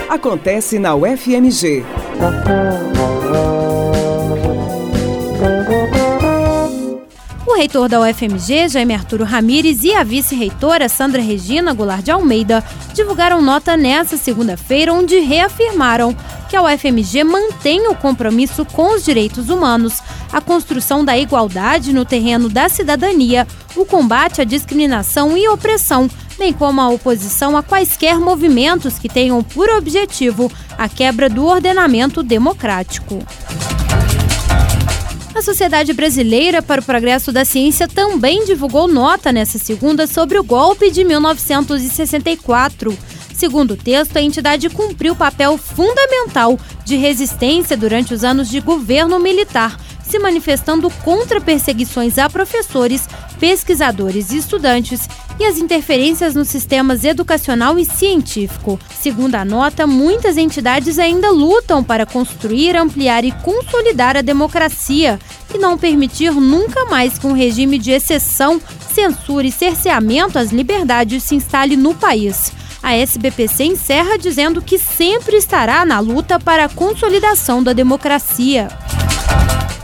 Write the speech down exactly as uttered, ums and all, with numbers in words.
acontece na U F M G. O reitor da U F M G, Jaime Arturo Ramires, e a vice-reitora, Sandra Regina Goulart de Almeida, divulgaram nota nesta segunda-feira, onde reafirmaram que a U F M G mantém o compromisso com os direitos humanos, a construção da igualdade no terreno da cidadania, o combate à discriminação e opressão, bem como a oposição a quaisquer movimentos que tenham por objetivo a quebra do ordenamento democrático. A Sociedade Brasileira para o Progresso da Ciência também divulgou nota nesta segunda sobre o golpe de mil novecentos e sessenta e quatro. Segundo o texto, a entidade cumpriu papel fundamental de resistência durante os anos de governo militar, se manifestando contra perseguições a professores, pesquisadores e estudantes e as interferências nos sistemas educacional e científico. Segundo a nota, muitas entidades ainda lutam para construir, ampliar e consolidar a democracia e não permitir nunca mais que um regime de exceção, censura e cerceamento às liberdades se instale no país. A S B P C encerra dizendo que sempre estará na luta para a consolidação da democracia.